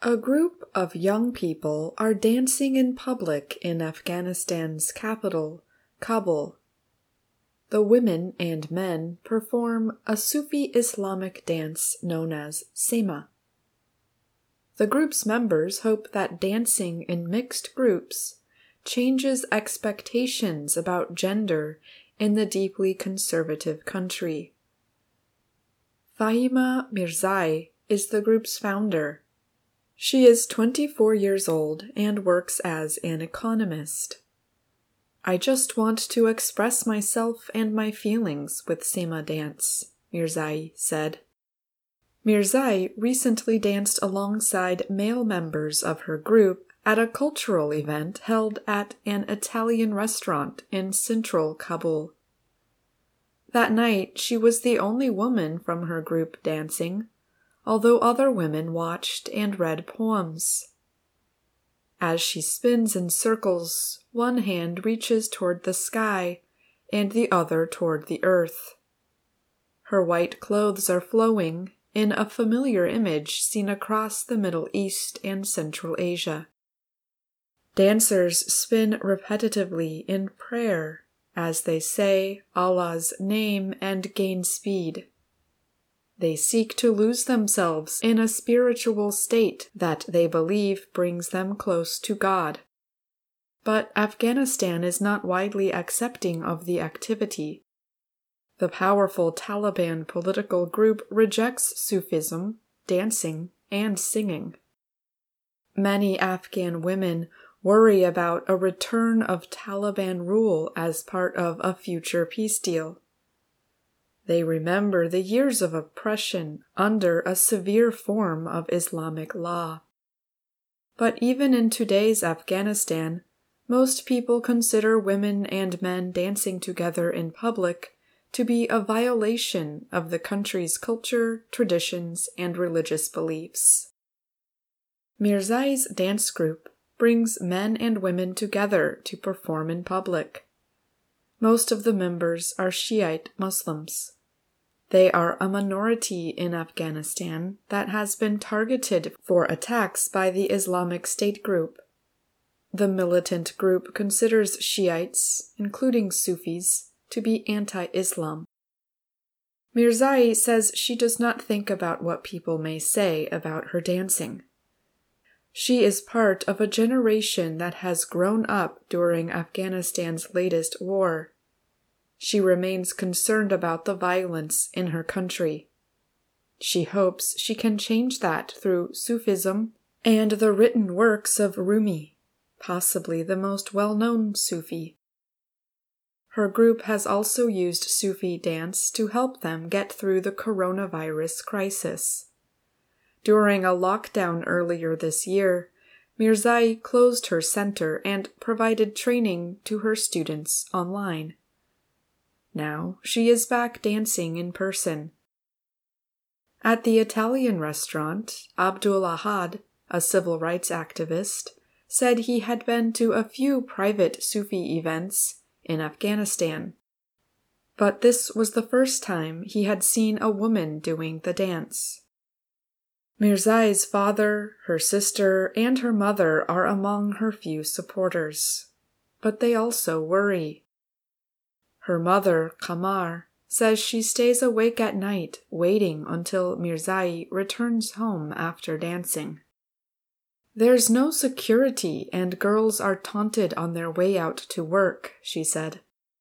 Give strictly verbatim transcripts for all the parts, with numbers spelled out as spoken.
A group of young people are dancing in public in Afghanistan's capital, Kabul. The women and men perform a Sufi Islamic dance known as Sema. The group's members hope that dancing in mixed groups changes expectations about gender in the deeply conservative country. Fahima Mirzai is the group's founder. She is twenty-four years old and works as an economist. "I just want to express myself and my feelings with Sema dance," Mirzai said. Mirzai recently danced alongside male members of her group at a cultural event held at an Italian restaurant in central Kabul. That night, she was the only woman from her group dancing, although other women watched and read poems. As she spins in circles, one hand reaches toward the sky and the other toward the earth. Her white clothes are flowing in a familiar image seen across the Middle East and Central Asia. Dancers spin repetitively in prayer as they say Allah's name and gain speed. They seek to lose themselves in a spiritual state that they believe brings them close to God. But Afghanistan is not widely accepting of the activity. The powerful Taliban political group rejects Sufism, dancing, and singing. Many Afghan women worry about a return of Taliban rule as part of a future peace deal. They remember the years of oppression under a severe form of Islamic law. But even in today's Afghanistan, most people consider women and men dancing together in public to be a violation of the country's culture, traditions, and religious beliefs. Mirzai's dance group brings men and women together to perform in public. Most of the members are Shiite Muslims. They are a minority in Afghanistan that has been targeted for attacks by the Islamic State group. The militant group considers Shiites, including Sufis, to be anti-Islam. Mirzai says she does not think about what people may say about her dancing. She is part of a generation that has grown up during Afghanistan's latest war. She remains concerned about the violence in her country. She hopes she can change that through Sufism and the written works of Rumi, possibly the most well-known Sufi. Her group has also used Sufi dance to help them get through the coronavirus crisis. During a lockdown earlier this year, Mirzai closed her center and provided training to her students online. Now she is back dancing in person. At the Italian restaurant, Abdul Ahad, a civil rights activist, said he had been to a few private Sufi events in Afghanistan. But this was the first time he had seen a woman doing the dance. Mirzai's father, her sister, and her mother are among her few supporters, but they also worry. Her mother, Kamar, says she stays awake at night waiting until Mirzai returns home after dancing. "There's no security and girls are taunted on their way out to work," she said.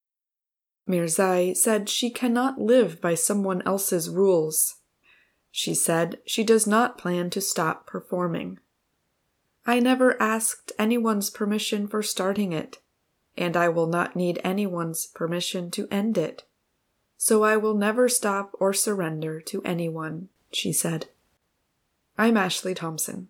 Mirzai said she cannot live by someone else's rules. She said she does not plan to stop performing. "I never asked anyone's permission for starting it, and I will not need anyone's permission to end it. So I will never stop or surrender to anyone," she said. I'm Ashley Thompson.